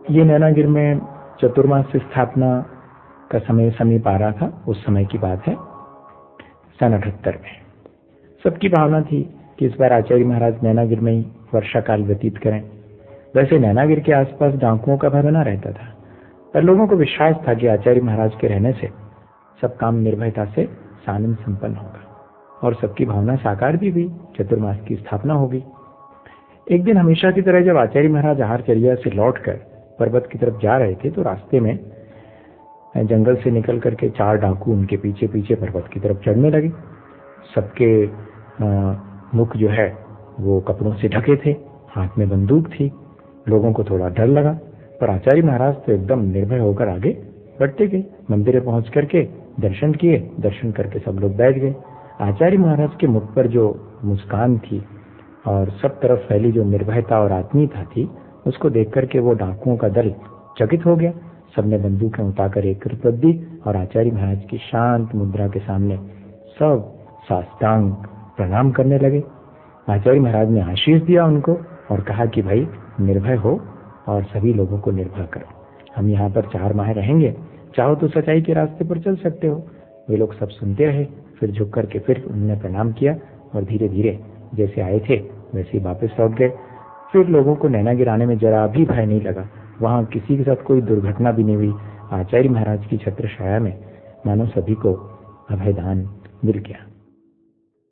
ये नैनागिर में चतुर्मास स्थापना का समय समीप आ रहा था। उस समय की बात है, सन 78 में। सबकी भावना थी कि इस बार आचार्य महाराज नैनागिर में ही वर्षा काल व्यतीत करें। वैसे नैनागिर के आसपास डाकुओं का भय बना रहता था, पर लोगों को विश्वास था कि आचार्य महाराज के रहने से सब काम निर्भयता से सानंद संपन्न होगा, और सबकी भावना साकार भी हुई। चतुर्मास की स्थापना होगी। एक दिन हमेशा की तरह जब आचार्य महाराज आहारचर्या से लौटकर पर्वत की तरफ जा रहे थे तो रास्ते में जंगल से निकल करके 4 डाकू उनके पीछे पीछे पर्वत की तरफ चढ़ने लगे। सबके मुख जो है वो कपड़ों से ढके थे, हाथ में बंदूक थी। लोगों को थोड़ा डर लगा, पर आचार्य महाराज तो एकदम निर्भय होकर आगे बढ़ते गए। मंदिर पहुंच करके दर्शन किए, दर्शन करके सब लोग बैठ गए। आचार्य महाराज के मुख पर जो मुस्कान थी और सब तरफ फैली जो निर्भयता और आत्मीयता थी, उसको देख करके वो डाकुओं का दल चकित हो गया। सबने बंदूकें उठाकर एक कृतज्ञ दी और आचार्य महाराज की शांत मुद्रा के सामने सब साष्टांग प्रणाम करने लगे। आचार्य महाराज ने आशीष दिया उनको और कहा कि भाई निर्भय हो और सभी लोगों को निर्भय करो। हम यहाँ पर 4 माह रहेंगे, चाहो तो सच्चाई के रास्ते पर चल सकते हो। वे लोग सब सुनते रहे, फिर झुक करके फिर उन्होंने प्रणाम किया और धीरे धीरे जैसे आए थे वैसे ही वापस लौट गए। फिर लोगों को नैनागिर आने में जरा भी भय नहीं लगा। वहां किसी के साथ कोई दुर्घटना भी नहीं हुई। आचार्य महाराज की छत्र छाया में मानो सभी को अभयदान मिल गया।